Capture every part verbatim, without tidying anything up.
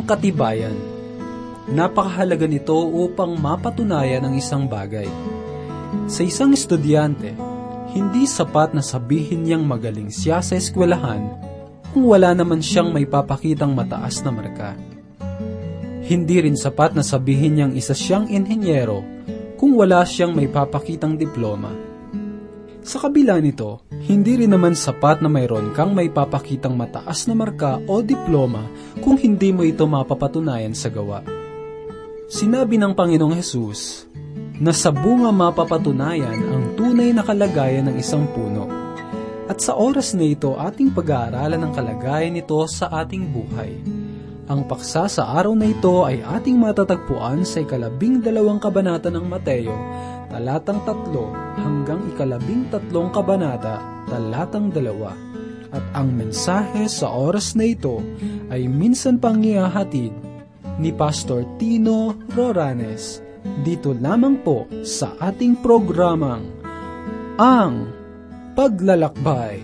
Ang katibayan. Napakahalaga nito upang mapatunayan ang isang bagay. Sa isang estudyante, hindi sapat na sabihin niyang magaling siya sa eskwelahan kung wala naman siyang may papakitang mataas na marka. Hindi rin sapat na sabihin niyang isa siyang inhenyero kung wala siyang may papakitang diploma. Sa kabila nito, hindi rin naman sapat na mayroon kang may papakitang mataas na marka o diploma kung hindi mo ito mapapatunayan sa gawa. Sinabi ng Panginoong Hesus na sa bunga mapapatunayan ang tunay na kalagayan ng isang puno. At sa oras na ito, ating pag-aaralan ang kalagayan nito sa ating buhay. Ang paksa sa araw na ito ay ating matatagpuan sa ikalabing dalawang kabanata ng Mateo, talatang tatlo hanggang ikalabing tatlong kabanata, talatang dalawa. At ang mensahe sa oras na ito ay minsan pang ihahatid ni Pastor Tino Roranes, dito lamang po sa ating programang Ang Paglalakbay.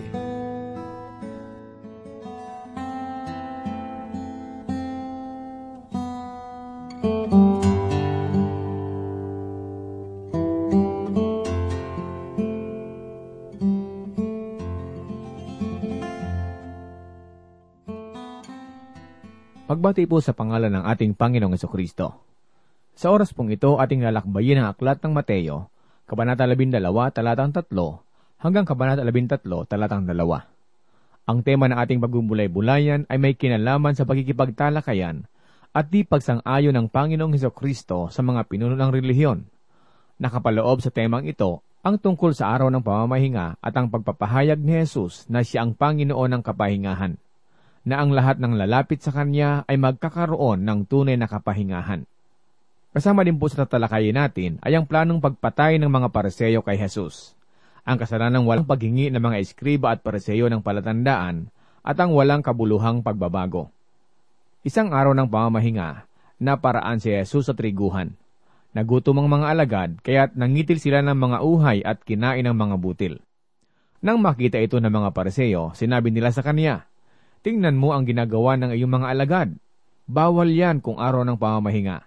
Pagbati po sa pangalan ng ating Panginoong Jesucristo. Sa oras pong ito, ating lalakbayin ang aklat ng Mateo, Kabanata labindalawa, talatang tatlo, hanggang Kabanata labintatlo, talatang dalawa. Ang tema ng ating pagbubulay-bulayan ay may kinalaman sa pagkikipagtalakayan at di pagsang-ayon ng Panginoong Jesucristo sa mga pinuno ng relihiyon. Nakapaloob sa temang ito ang tungkol sa araw ng pamamahinga at ang pagpapahayag ni Jesus na siya ang Panginoon ng kapahingahan, na ang lahat ng lalapit sa Kanya ay magkakaroon ng tunay na kapahingahan. Kasama din po sa tatalakayin natin ay ang planong pagpatay ng mga Pariseo kay Jesus, ang kasalanang walang paghingi ng mga eskriba at Pariseo ng palatandaan, at ang walang kabuluhang pagbabago. Isang araw ng pamamahinga, naparaan si Jesus sa triguhan. Nagutom ang mga alagad, kaya't nangitil sila ng mga uhay at kinain ng mga butil. Nang makita ito ng mga Pariseo, sinabi nila sa Kanya, "Tingnan mo ang ginagawa ng iyong mga alagad. Bawal yan kung araw ng pamamahinga."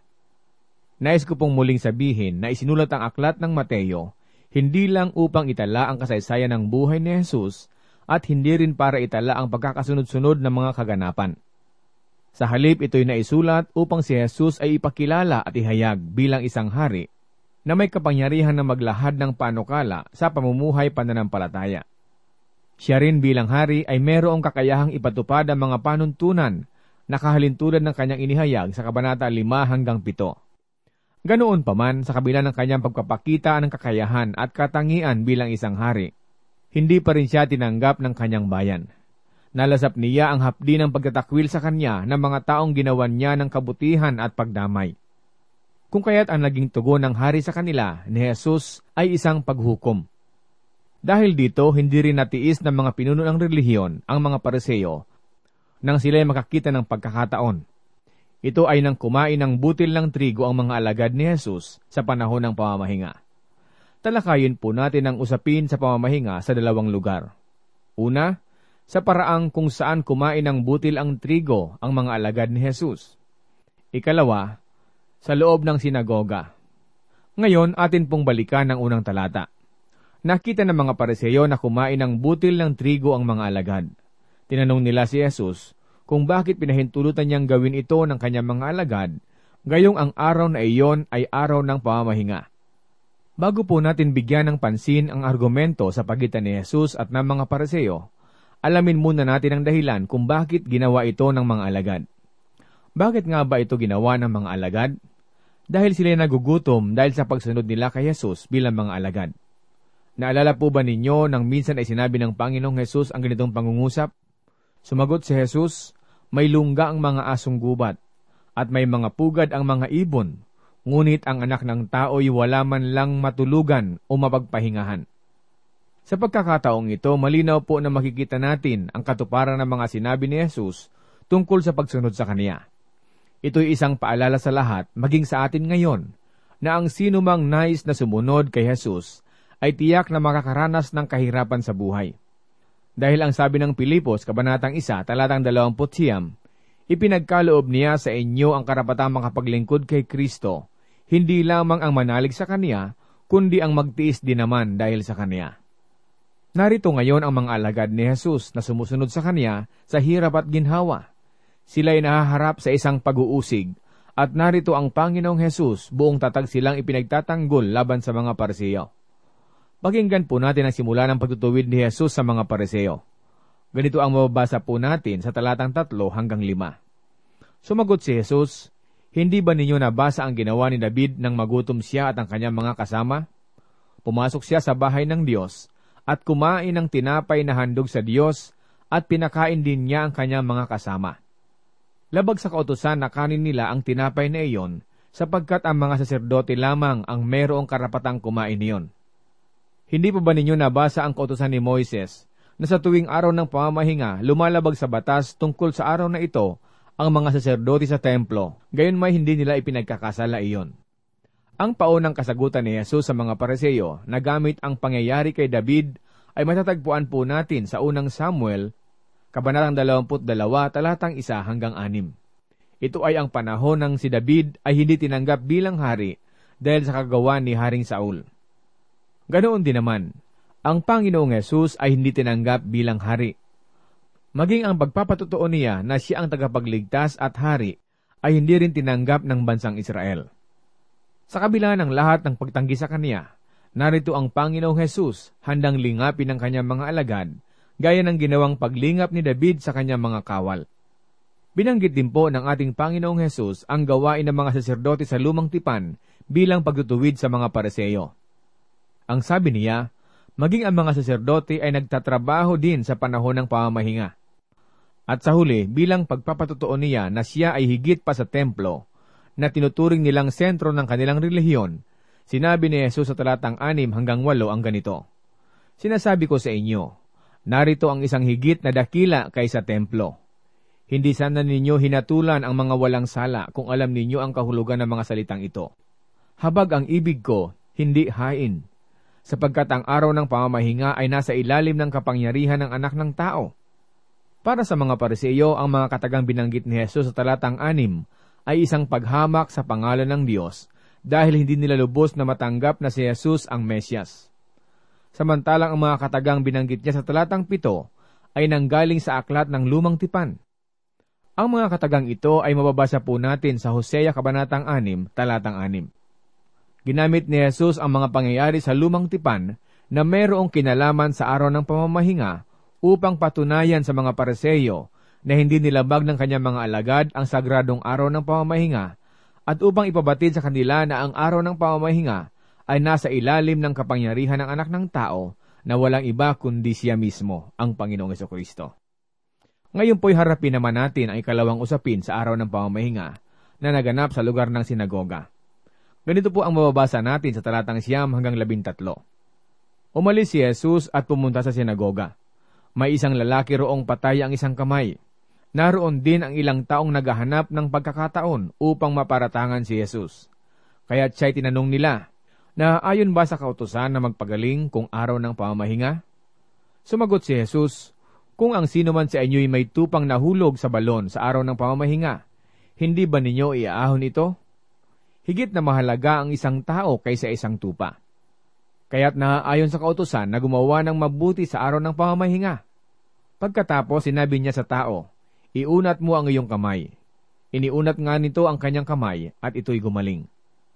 Nais ko pong muling sabihin na isinulat ang aklat ng Mateo, hindi lang upang itala ang kasaysayan ng buhay ni Jesus, at hindi rin para itala ang pagkakasunod-sunod ng mga kaganapan. Sa halip, ito'y naisulat upang si Jesus ay ipakilala at ihayag bilang isang hari na may kapangyarihan na maglahad ng panukala sa pamumuhay pananampalataya. Siya rin bilang hari ay mayroong kakayahang ipatupad ang mga panuntunan na kahalintulad ng kanyang inihayag sa Kabanata lima hanggang pito. Ganoon pa man, sa kabila ng kanyang pagpapakita ng kakayahan at katangian bilang isang hari, hindi pa rin siya tinanggap ng kanyang bayan. Nalasap niya ang hapdi ng pagtatakwil sa kanya ng mga taong ginawan niya ng kabutihan at pagdamay. Kung kaya't ang naging tugon ng hari sa kanila ni Jesus ay isang paghukom. Dahil dito, hindi rin natiis ng mga pinuno ng relihiyon ang mga Pariseo nang sila'y makakita ng pagkakataon. Ito ay nang kumain ng butil ng trigo ang mga alagad ni Jesus sa panahon ng pamamahinga. Talakayin po natin ang usapin sa pamamahinga sa dalawang lugar. Una, sa paraang kung saan kumain ng butil ang trigo ang mga alagad ni Jesus. Ikalawa, sa loob ng sinagoga. Ngayon, atin pong balikan ang unang talata. Nakita ng mga Pariseo na kumain ng butil ng trigo ang mga alagad. Tinanong nila si Jesus kung bakit pinahintulutan niyang gawin ito ng kanyang mga alagad, gayong ang araw na iyon ay araw ng pamamahinga. Bago po natin bigyan ng pansin ang argumento sa pagitan ni Jesus at ng mga Pariseo, alamin muna natin ang dahilan kung bakit ginawa ito ng mga alagad. Bakit nga ba ito ginawa ng mga alagad? Dahil sila nagugutom dahil sa pagsunod nila kay Jesus bilang mga alagad. Naalala po ba ninyo nang minsan ay sinabi ng Panginoong Hesus ang ganitong pangungusap? Sumagot si Jesus, "May lungga ang mga asong gubat, at may mga pugad ang mga ibon, ngunit ang anak ng tao'y wala man lang matulugan o mapagpahingahan." Sa pagkakataong ito, malinaw po na makikita natin ang katuparan ng mga sinabi ni Jesus tungkol sa pagsunod sa Kaniya. Ito'y isang paalala sa lahat, maging sa atin ngayon, na ang sinumang nais na sumunod kay Jesus ay tiyak na makakaranas ng kahirapan sa buhay. Dahil ang sabi ng Pilipos, Kabanatang isa, talatang dalawamput siyam, Ipinagkaloob niya sa inyo ang karapatang makapaglingkod kay Kristo, hindi lamang ang manalig sa Kanya, kundi ang magtiis din naman dahil sa Kanya. Narito ngayon ang mga alagad ni Jesus na sumusunod sa Kanya sa hirap at ginhawa. Sila'y nahaharap sa isang pag-uusig, at narito ang Panginoong Jesus, buong tatag silang ipinagtatanggol laban sa mga Pariseo. Pakinggan po natin ang simula ng pagtutuwid ni Jesus sa mga Pariseo. Ganito ang mababasa po natin sa talatang tatlo hanggang lima. Sumagot si Jesus, "Hindi ba ninyo nabasa ang ginawa ni David nang magutom siya at ang kanyang mga kasama? Pumasok siya sa bahay ng Diyos at kumain ng tinapay na handog sa Diyos at pinakain din niya ang kanyang mga kasama. Labag sa kautusan na kanin nila ang tinapay na iyon, sapagkat ang mga saserdote lamang ang mayroong karapatang kumain niyon. Hindi pa ba ninyo nabasa ang kautusan ni Moises, na sa tuwing araw ng pamamahinga, lumalabag sa batas tungkol sa araw na ito ang mga saserdote sa templo, gayon may hindi nila ipinagkakasala iyon?" Ang paunang kasagutan ni Jesus sa mga Pariseo na gamit ang pangyayari kay David ay matatagpuan po natin sa unang Samuel, Kabanatang dalawampu't dalawa, talatang isa hanggang anim. Ito ay ang panahon ng si David ay hindi tinanggap bilang hari dahil sa kagawa ni Haring Saul. Ganoon din naman, ang Panginoong Hesus ay hindi tinanggap bilang hari. Maging ang pagpapatotoo niya na siya ang tagapagligtas at hari ay hindi rin tinanggap ng bansang Israel. Sa kabila ng lahat ng pagtanggi sa kanya, narito ang Panginoong Hesus handang lingapin ng kanyang mga alagad, gaya ng ginawang paglingap ni David sa kanyang mga kawal. Binanggit din po ng ating Panginoong Hesus ang gawain ng mga saserdote sa lumang tipan bilang pagtutuwid sa mga Pariseo. Ang sabi niya, maging ang mga saserdote ay nagtatrabaho din sa panahon ng pamamahinga. At sa huli, bilang pagpapatotoo niya na siya ay higit pa sa templo, na tinuturing nilang sentro ng kanilang relihiyon, sinabi ni Jesus sa talatang anim hanggang walo ang ganito, "Sinasabi ko sa inyo, narito ang isang higit na dakila kaysa templo. Hindi sana ninyo hinatulan ang mga walang sala kung alam ninyo ang kahulugan ng mga salitang ito. Habag ang ibig ko, hindi hain, sapagkat ang araw ng pamamahinga ay nasa ilalim ng kapangyarihan ng anak ng tao." Para sa mga Pariseo, ang mga katagang binanggit ni Jesus sa talatang anim ay isang paghamak sa pangalan ng Diyos dahil hindi nila lubos na matanggap na si Jesus ang Mesyas. Samantalang ang mga katagang binanggit niya sa talatang pito ay nanggaling sa aklat ng lumang tipan. Ang mga katagang ito ay mababasa po natin sa Hosea Kabanatang anim, talatang anim. Ginamit ni Jesus ang mga pangyayari sa lumang tipan na mayroong kinalaman sa araw ng pamamahinga upang patunayan sa mga Pariseo na hindi nilabag ng kanyang mga alagad ang sagradong araw ng pamamahinga at upang ipabatid sa kanila na ang araw ng pamamahinga ay nasa ilalim ng kapangyarihan ng anak ng tao na walang iba kundi siya mismo, ang Panginoong Jesucristo. Ngayon po'y harapin naman natin ang ikalawang usapin sa araw ng pamamahinga na naganap sa lugar ng sinagoga. Ganito po ang mababasa natin sa talatang siyam hanggang labintatlo. Umalis si Jesus at pumunta sa sinagoga. May isang lalaki roong patay ang isang kamay. Naroon din ang ilang taong naghahanap ng pagkakataon upang maparatangan si Jesus. Kaya't siya'y tinanong nila, na ayon ba sa kautusan na magpagaling kung araw ng pamamahinga? Sumagot si Jesus, "Kung ang sino man sa inyo'y may tupang nahulog sa balon sa araw ng pamamahinga, hindi ba ninyo iaahon ito? Higit na mahalaga ang isang tao kaysa isang tupa. Kaya't naaayon sa kautusan na gumawa ng mabuti sa araw ng pamamahinga." Pagkatapos, sinabi niya sa tao, "Iunat mo ang iyong kamay." Iniunat nga nito ang kanyang kamay at ito'y gumaling.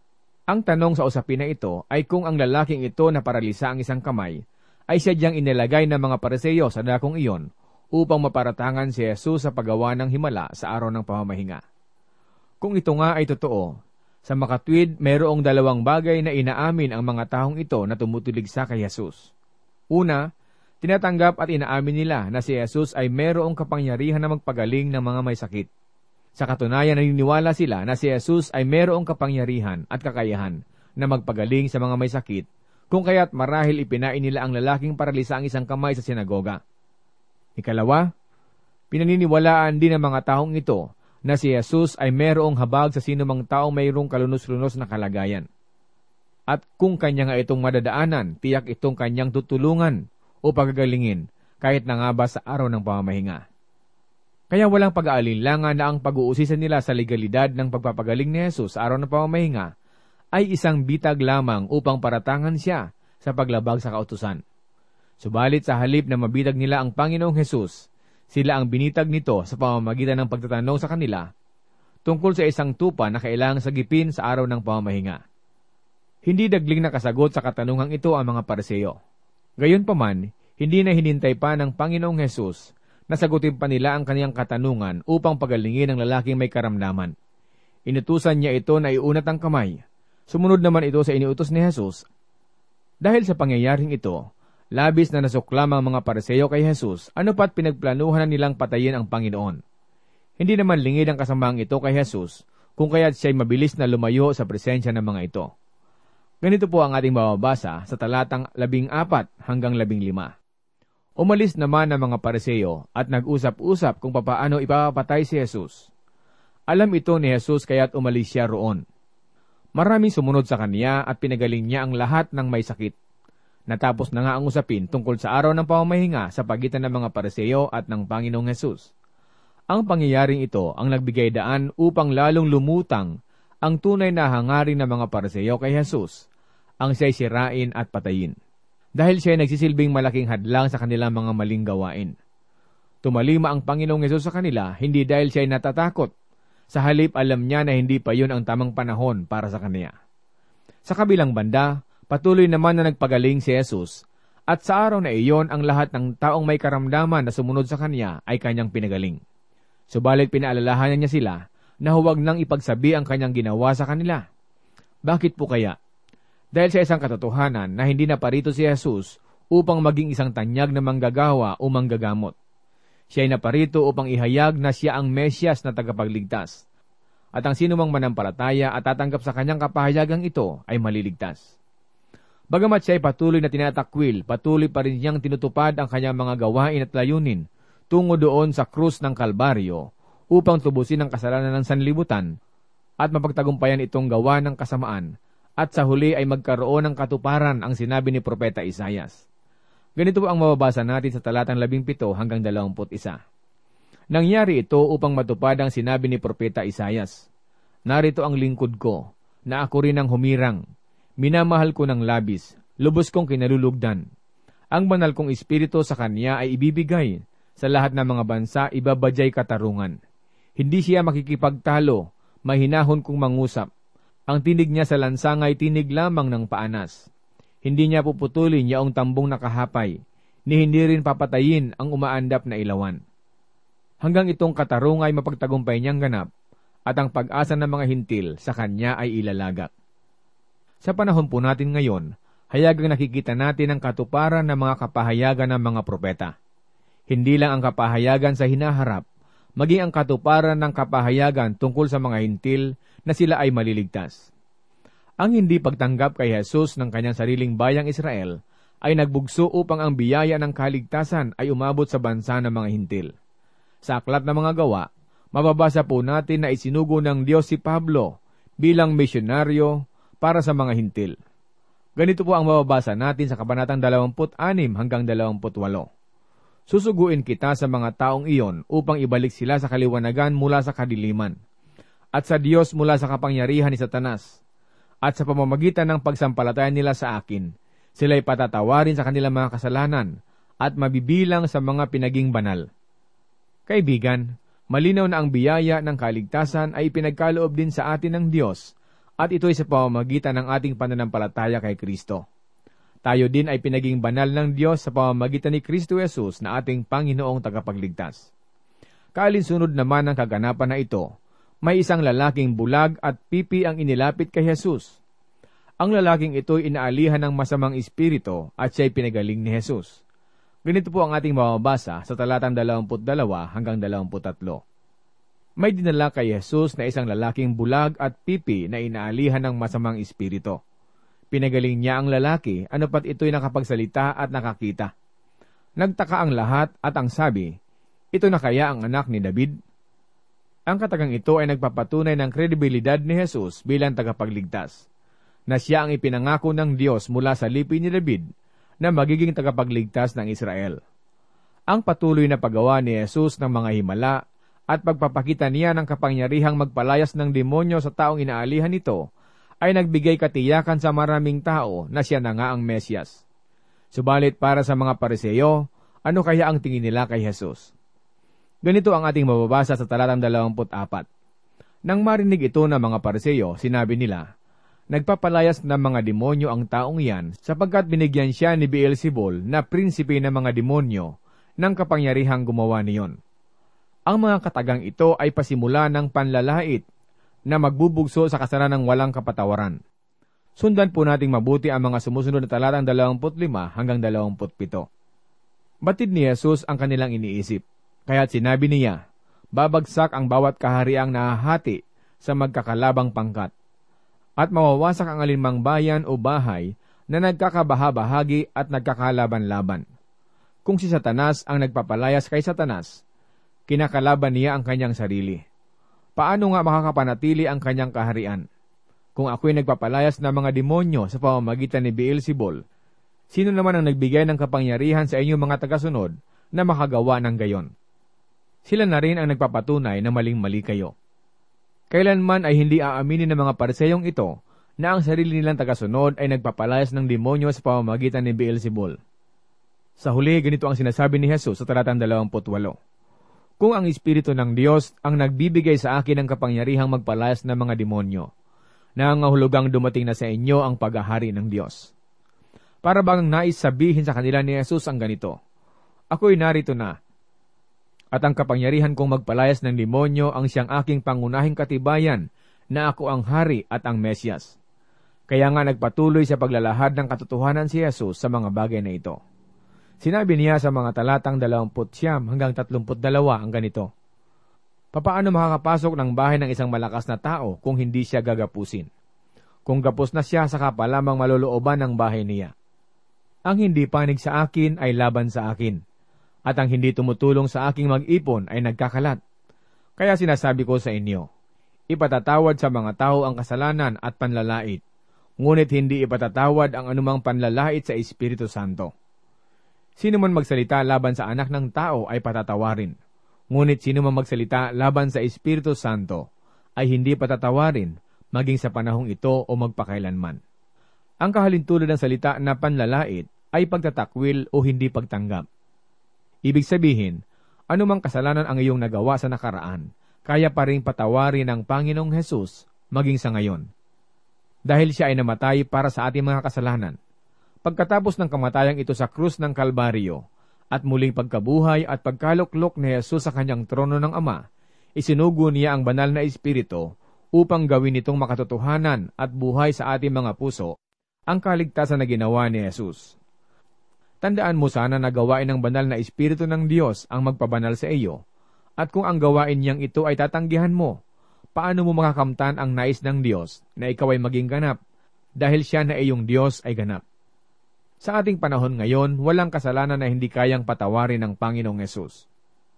Ang tanong sa usapin na ito ay kung ang lalaking ito na paralisa ang isang kamay ay sadyang inilagay ng mga Pariseo sa dakong iyon upang maparatangan si Jesus sa paggawa ng himala sa araw ng pamamahinga. Kung ito nga ay totoo, sa makatwid mayroong dalawang bagay na inaamin ang mga taong ito na tumutuligsa kay Jesus. Una, tinatanggap at inaamin nila na si Jesus ay mayroong kapangyarihan na magpagaling ng mga may sakit. Sa katunayan, naniniwala sila na si Jesus ay mayroong kapangyarihan at kakayahan na magpagaling sa mga may sakit, kung kaya't marahil ipinain nila ang lalaking paralisa ang isang kamay sa sinagoga. Ikalawa, pinaniniwalaan din ng mga taong ito na si Jesus ay mayroong habag sa sinumang taong mayroong kalunos-lunos na kalagayan. At kung kanya nga itong madadaanan, tiyak itong kanyang tutulungan o pagagalingin kahit na nga ba sa araw ng pamamahinga. Kaya walang pag-aalinlangan na ang pag-uusisa nila sa legalidad ng pagpapagaling ni Jesus sa araw ng pamamahinga ay isang bitag lamang upang paratangan siya sa paglabag sa kautusan. Subalit sa halip na mabitag nila ang Panginoong Jesus, sila ang binitag nito sa pamamagitan ng pagtatanong sa kanila tungkol sa isang tupa na kailangang sagipin sa araw ng pamamahinga. Hindi dagling nakasagot sa katanungang ito ang mga Pariseo. Gayunpaman, hindi na hinintay pa ng Panginoong Jesus na sagutin pa nila ang kaniyang katanungan upang pagalingin ang lalaking may karamdaman. Inutusan niya ito na iunat ang kamay. Sumunod naman ito sa iniutos ni Jesus. Dahil sa pangyayaring ito, labis na nasuklam ang mga Pariseo kay Jesus, ano pat pinagplanuhan na nilang patayin ang Panginoon. Hindi naman lingid ang kasamaang ito kay Jesus, kung kaya't siya'y mabilis na lumayo sa presensya ng mga ito. Ganito po ang ating mababasa sa talatang labing apat hanggang labing lima. Umalis naman ang mga Pariseo at nag-usap-usap kung papaano ipapatay si Jesus. Alam ito ni Jesus kaya't umalis siya roon. Maraming sumunod sa kanya at pinagaling niya ang lahat ng may sakit. Natapos na nga ang usapin tungkol sa araw ng pamamahinga sa pagitan ng mga Pariseo at ng Panginoong Jesus. Ang pangyayaring ito ang nagbigay daan upang lalong lumutang ang tunay na hangarin ng mga Pariseo kay Jesus, ang siya'y sirain at patayin. Dahil siya'y nagsisilbing malaking hadlang sa kanilang mga maling gawain. Tumalima ang Panginoong Jesus sa kanila, hindi dahil siya'y natatakot. Sa halip alam niya na hindi pa yun ang tamang panahon para sa kanya. Sa kabilang banda, patuloy naman na nagpagaling si Jesus, at sa araw na iyon ang lahat ng taong may karamdaman na sumunod sa kanya ay kanyang pinagaling. Subalit pinaalalahanan niya sila na huwag nang ipagsabi ang kanyang ginawa sa kanila. Bakit po kaya? Dahil sa isang katotohanan na hindi naparito si Jesus upang maging isang tanyag na manggagawa o manggagamot. Siya ay naparito upang ihayag na siya ang Mesyas na tagapagligtas. At ang sinumang manampalataya at tatanggap sa kanyang kapahayagang ito ay maliligtas. Bagamat siya ay patuloy na tinatakwil, patuloy pa rin niyang tinutupad ang kanyang mga gawain at layunin tungo doon sa krus ng Kalbaryo upang tubusin ang kasalanan ng sanlibutan at mapagtagumpayan itong gawa ng kasamaan at sa huli ay magkaroon ng katuparan ang sinabi ni Propeta Isaias. Ganito ang mababasa natin sa talatang labing pito hanggang dalawamput isa. Nangyari ito upang matupad ang sinabi ni Propeta Isaias. Narito ang lingkod ko, na ako rin ang humirang. Minamahal ko ng labis, lubos kong kinalulugdan. Ang banal kong espiritu sa kanya ay ibibigay. Sa lahat ng mga bansa, ibabadyay katarungan. Hindi siya makikipagtalo, mahinahon kong mangusap. Ang tinig niya sa lansang ay tinig lamang ng paanas. Hindi niya puputulin yaong tambong nakahapay, ni hindi rin papatayin ang umaandap na ilawan. Hanggang itong katarungan ay mapagtagumpay niyang ganap, at ang pag-asa ng mga hintil sa kanya ay ilalagak. Sa panahon po natin ngayon, hayagang nakikita natin ang katuparan ng mga kapahayagan ng mga propeta. Hindi lang ang kapahayagan sa hinaharap, maging ang katuparan ng kapahayagan tungkol sa mga hintil na sila ay maliligtas. Ang hindi pagtanggap kay Jesus ng kanyang sariling bayang Israel ay nagbugso upang ang biyaya ng kaligtasan ay umabot sa bansa ng mga hintil. Sa aklat ng mga gawa, mababasa po natin na isinugo ng Diyos si Pablo bilang misyonaryo para sa mga hintil. Ganito po ang mababasa natin sa kabanatang dalawampu't anim hanggang dalawampu't walo. Susuguin kita sa mga taong iyon upang ibalik sila sa kaliwanagan mula sa kadiliman, at sa Diyos mula sa kapangyarihan ni Satanas, at sa pamamagitan ng pagsampalataya nila sa akin, sila'y patatawarin sa kanilang mga kasalanan at mabibilang sa mga pinaging banal. Kaibigan, malinaw na ang biyaya ng kaligtasan ay pinagkaloob din sa atin ng Diyos, at ito'y sa pamamagitan ng ating pananampalataya kay Kristo. Tayo din ay pinaging banal ng Diyos sa pamamagitan ni Kristo Jesus na ating Panginoong tagapagligtas. Kaalinsunod naman ng kaganapan na ito, may isang lalaking bulag at pipi ang inilapit kay Jesus. Ang lalaking ito'y inaalihan ng masamang espiritu at siya'y pinagaling ni Jesus. Ganito po ang ating mababasa sa talatang dalawamput dalawa hanggang dalawamput tatlo. May dinala kay Jesus na isang lalaking bulag at pipi na inaalihan ng masamang espiritu. Pinagaling niya ang lalaki, ano pat ito'y nakapagsalita at nakakita. Nagtaka ang lahat at ang sabi, ito na kaya ang anak ni David? Ang katagang ito ay nagpapatunay ng kredibilidad ni Jesus bilang tagapagligtas, na siya ang ipinangako ng Diyos mula sa lipi ni David na magiging tagapagligtas ng Israel. Ang patuloy na paggawa ni Jesus ng mga himala at pagpapakita niya ng kapangyarihang magpalayas ng demonyo sa taong inaalihan nito, ay nagbigay katiyakan sa maraming tao na siya na nga ang Mesyas. Subalit para sa mga Pariseo, ano kaya ang tingin nila kay Jesus? Ganito ang ating mababasa sa talatang dalawampu't apat. Nang marinig ito ng mga Pariseo, sinabi nila, nagpapalayas ng mga demonyo ang taong yan sapagkat binigyan siya ni Beelzebul na prinsipe ng mga demonyo ng kapangyarihang gumawa niyon. Ang mga katagang ito ay pasimula ng panlalait na magbubugso sa kasalanang walang kapatawaran. Sundan po nating mabuti ang mga sumusunod na talatang dalawampu't lima hanggang dalawampu't pito. Batid ni Jesus ang kanilang iniisip, kaya't sinabi niya, babagsak ang bawat kahariang nahahati sa magkakalabang pangkat, at mawawasak ang alinmang bayan o bahay na nagkakabahabahagi at nagkakalaban-laban. Kung si Satanas ang nagpapalayas kay Satanas, kinakalaban niya ang kanyang sarili. Paano nga makakapanatili ang kanyang kaharian? Kung ako'y nagpapalayas ng mga demonyo sa pamamagitan ni Beelzebul, sino naman ang nagbigay ng kapangyarihan sa inyong mga tagasunod na makagawa ng gayon? Sila na rin ang nagpapatunay na maling-mali kayo. Kailanman ay hindi aaminin ng mga Pariseyong ito na ang sarili nilang tagasunod ay nagpapalayas ng demonyo sa pamamagitan ni Beelzebul. Sa huli, ganito ang sinasabi ni Jesus sa talatang dalawampu't walo. Kung ang Espiritu ng Diyos ang nagbibigay sa akin ng kapangyarihang magpalayas ng mga demonyo, nangangahulugang dumating na sa inyo ang paghahari ng Diyos. Para bang nais sabihin sa kanila ni Jesus ang ganito, ako'y narito na, at ang kapangyarihan kong magpalayas ng demonyo ang siyang aking pangunahing katibayan na ako ang hari at ang Mesyas. Kaya nga nagpatuloy sa paglalahad ng katotohanan si Jesus sa mga bagay na ito. Sinabi niya sa mga talatang dalawampu't siyam hanggang tatlumput dalawa ang ganito, papaano makakapasok ng bahay ng isang malakas na tao kung hindi siya gagapusin? Kung gapos na siya, saka pa lamang malulooban ng bahay niya. Ang hindi panig sa akin ay laban sa akin, at ang hindi tumutulong sa aking mag-ipon ay nagkakalat. Kaya sinasabi ko sa inyo, ipatatawad sa mga tao ang kasalanan at panlalait, ngunit hindi ipatatawad ang anumang panlalait sa Espiritu Santo. Sino man magsalita laban sa anak ng tao ay patatawarin, ngunit sino man magsalita laban sa Espiritu Santo ay hindi patatawarin, maging sa panahong ito o magpakailanman. Ang kahalintulad ng salita na panlalait ay pagtatakwil o hindi pagtanggap. Ibig sabihin, anumang kasalanan ang iyong nagawa sa nakaraan, kaya pa rin patawarin ng Panginoong Hesus maging sa ngayon. Dahil siya ay namatay para sa ating mga kasalanan. Pagkatapos ng kamatayang ito sa krus ng Kalbaryo, at muling pagkabuhay at pagkaluklok ni Jesus sa kanyang trono ng Ama, isinugo niya ang banal na Espiritu upang gawin itong makatotohanan at buhay sa ating mga puso ang kaligtasan na ginawa ni Jesus. Tandaan mo sana na gawain ng banal na Espiritu ng Diyos ang magpabanal sa iyo, at kung ang gawain niyang ito ay tatanggihan mo, paano mo makakamtan ang nais ng Diyos na ikaw ay maging ganap, dahil siya na iyong Diyos ay ganap? Sa ating panahon ngayon, walang kasalanan na hindi kayang patawarin ng Panginoong Hesus.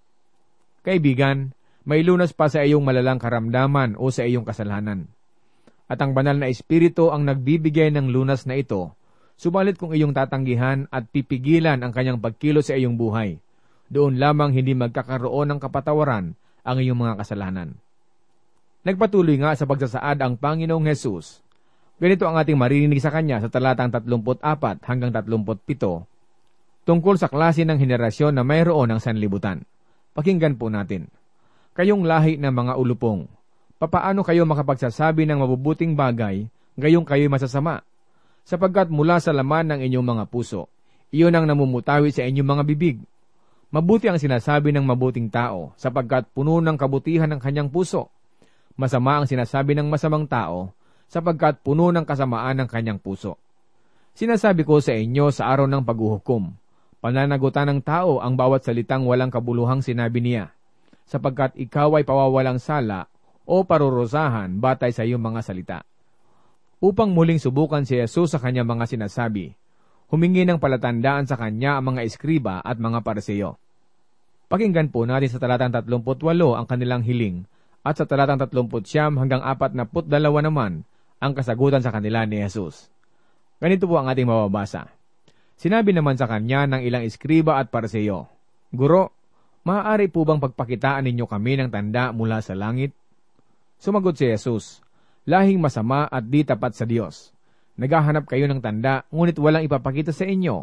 Kaibigan, may lunas pa sa iyong malalang karamdaman o sa iyong kasalanan. At ang banal na Espiritu ang nagbibigay ng lunas na ito, subalit kung iyong tatanggihan at pipigilan ang kanyang pagkilos sa iyong buhay, doon lamang hindi magkakaroon ng kapatawaran ang iyong mga kasalanan. Nagpatuloy nga sa pagsasaad ang Panginoong Hesus. Ganito ang ating maririnig sa kanya sa talatang tatlumput apat hanggang tatlumput pito, tungkol sa klase ng henerasyon na mayroon ng sanlibutan. Pakinggan po natin. Kayong lahi ng mga ulupong, papaano kayo makapagsasabi ng mabubuting bagay, gayong kayo'y masasama? Sapagkat mula sa laman ng inyong mga puso, iyon ang namumutawi sa inyong mga bibig. Mabuti ang sinasabi ng mabuting tao, sapagkat puno ng kabutihan ng kanyang puso. Masama ang sinasabi ng masamang tao, sapagkat puno ng kasamaan ng kanyang puso. Sinasabi ko sa inyo sa araw ng paghuhukom, pananagutan ng tao ang bawat salitang walang kabuluhang sinabi niya, sapagkat ikaw ay pawawalang sala o parurusahan batay sa iyong mga salita. Upang muling subukan si Jesus sa kanyang mga sinasabi, humingi ng palatandaan sa kanya ang mga eskriba at mga Pariseo. Pakinggan po natin sa talatang tatlumput walo ang kanilang hiling, at sa talatang tatlumput siyam hanggang apat na put dalawa naman ang kasagutan sa kanila ni Jesus. Ganito po ang ating mababasa. Sinabi naman sa kanya ng ilang eskriba at Pariseo, Guro, Maaari po bang pagpakitaan ninyo kami ng tanda mula sa langit? Sumagot si Jesus, lahing masama at di tapat sa Diyos. Naghahanap kayo ng tanda, ngunit walang ipapakita sa inyo.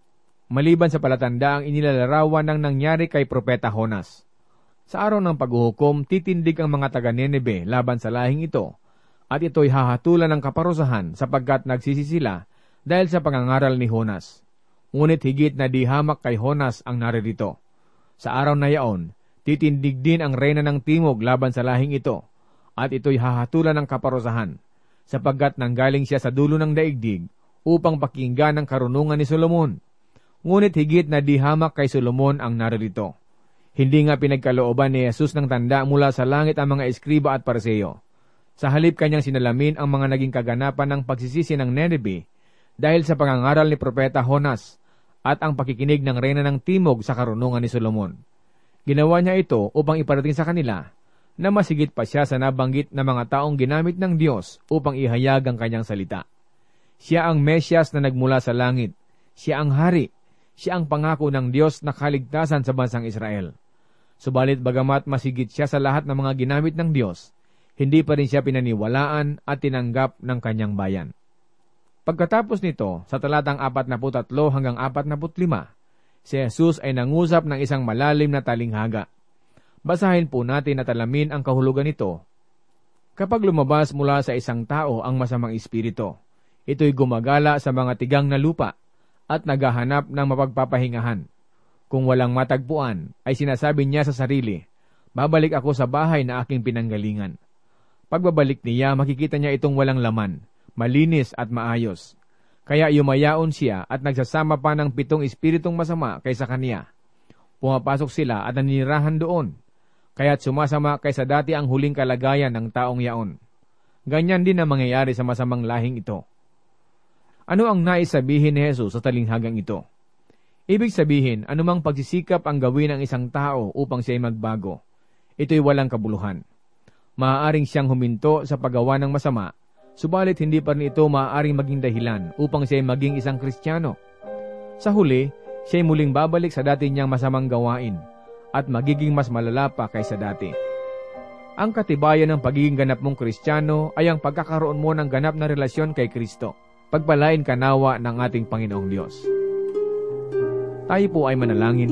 Maliban sa palatanda ang inilalarawan ng nangyari kay Propeta Jonas. Sa araw ng paghuhukom, titindig ang mga taga-Nineve laban sa lahing ito, at ito'y hahatulan ng kaparusahan sapagkat nagsisi sila dahil sa pangangaral ni Jonas. Ngunit higit na di hamak kay Jonas ang naririto. Sa araw na yaon, titindig din ang reyna ng timog laban sa lahing ito, at ito'y hahatulan ng kaparusahan, sapagkat nanggaling siya sa dulo ng daigdig upang pakinggan ang karunungan ni Solomon. Ngunit higit na di hamak kay Solomon ang naririto. Hindi nga pinagkalooban ni Jesus ng tanda mula sa langit ang mga eskriba at pariseo. Sa halip kanyang sinalamin ang mga naging kaganapan ng pagsisisi ng Nineve dahil sa pangangaral ni Propeta Jonas at ang pakikinig ng reyna ng timog sa karunungan ni Solomon. Ginawa niya ito upang iparating sa kanila na masigit pa siya sa nabanggit na mga taong ginamit ng Diyos upang ihayag ang kanyang salita. Siya ang Mesyas na nagmula sa langit. Siya ang hari. Siya ang pangako ng Diyos na kaligtasan sa bansang Israel. Subalit bagamat masigit siya sa lahat ng mga ginamit ng Diyos, hindi pa rin siya pinaniwalaan at tinanggap ng kanyang bayan. Pagkatapos nito, sa talatang apat na tatlo hanggang apat na lima, si Jesus ay nangusap ng isang malalim na talinghaga. Basahin po natin at alamin ang kahulugan nito. Kapag lumabas mula sa isang tao ang masamang espiritu, ito'y gumagala sa mga tigang na lupa at naghahanap ng mapagpapahingahan. Kung walang matagpuan, ay sinasabi niya sa sarili, babalik ako sa bahay na aking pinanggalingan. Pagbabalik niya, makikita niya itong walang laman, malinis at maayos. Kaya yumayaon siya at nagsasama pa ng pitong espiritong masama kaysa kaniya. Pumapasok sila at naninirahan doon, kaya't sumasama kaysa dati ang huling kalagayan ng taong yaon. Ganyan din ang mangyayari sa masamang lahing ito. Ano ang nais sabihin ni Jesus sa talinghagang ito? Ibig sabihin, anumang pagsisikap ang gawin ng isang tao upang siya'y magbago, ito'y walang kabuluhan. Maaaring siyang huminto sa paggawa ng masama, subalit hindi pa rin ito maaaring maging dahilan upang siya'y maging isang Kristiyano. Sa huli, siya'y muling babalik sa dati niyang masamang gawain at magiging mas malala pa kaysa dati. Ang katibayan ng pagiging ganap mong Kristiyano ay ang pagkakaroon mo ng ganap na relasyon kay Kristo. Pagpalain ka nawa ng ating Panginoong Diyos. Tayo po ay manalangin.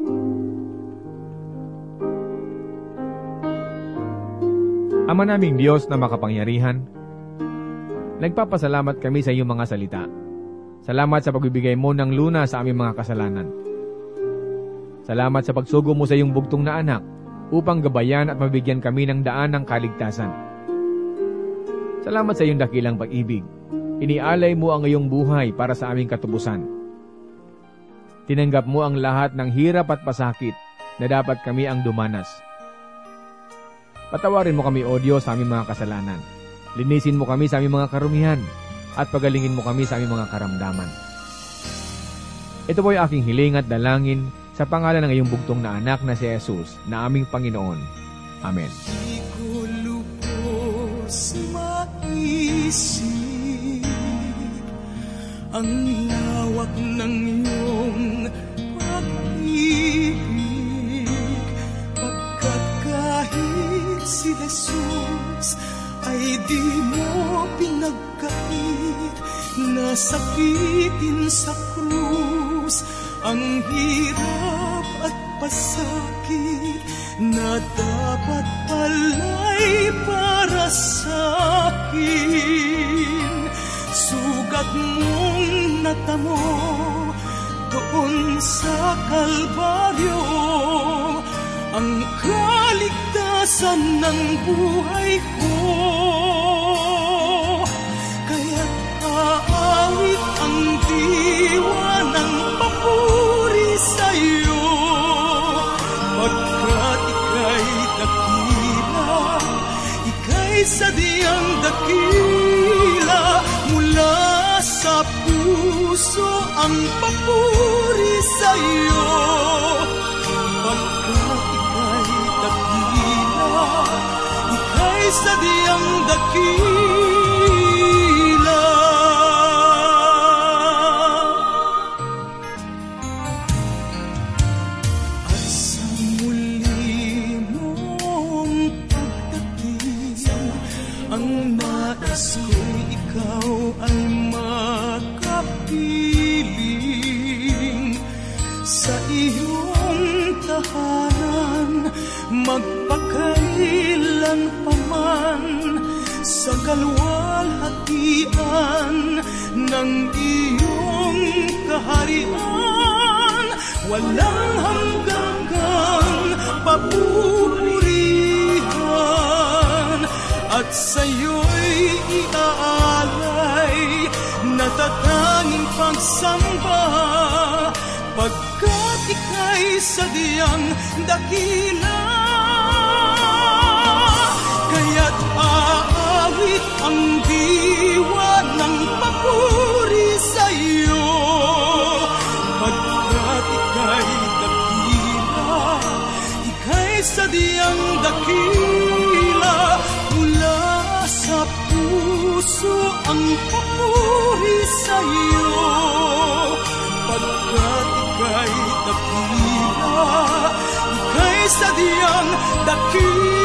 Ama naming Diyos na makapangyarihan, nagpapasalamat kami sa iyong mga salita. Salamat sa pagbibigay mo ng luna sa aming mga kasalanan. Salamat sa pagsugo mo sa iyong bugtong na anak upang gabayan at mabigyan kami ng daan ng kaligtasan. Salamat sa iyong dakilang pag-ibig. Inialay mo ang iyong buhay para sa aming katubusan. Tinanggap mo ang lahat ng hirap at pasakit na dapat kami ang dumanas. Patawarin mo kami, O Diyos, sa aming mga kasalanan. Linisin mo kami sa aming mga karumihan at pagalingin mo kami sa aming mga karamdaman. Ito po'y aking hiling at dalangin sa pangalan ng iyong bugtong na anak na si Jesus na aming Panginoon. Amen. Di ko lubos maisip ang lawak ng iyong pag-ibig, pagkat kahit si Jesus ay di mo pinagkait, nasakitin sa krus ang hirap at pasakit na dapat pala'y para sa akin. Sugat mong natamo doon sa Kalbaryo, ang kaligtasan ng buhay ko. Kaya't aawit ang diwa ng papuri sa'yo, pagkat ika'y dakila, ika'y sadyang dakila. Mula sa puso ang papuri sa'yo, pagkat ika'y dakila, ika'y sadyang dakila. At sa kailan paman sa kalwalhatian ng iyong kaharian, walang hanggang papurihan, at sa'yo'y iaalay natatanging pagsamba, pagkat ika'y sadyang dakila. Kaya't aawit ang diwa ng papuri sa'yo, pagkat ika'y dakila, ika'y sadyang dakila. Mula sa puso ang papuri sa'yo, pagkat ika'y dakila, ika'y sadyang dakila.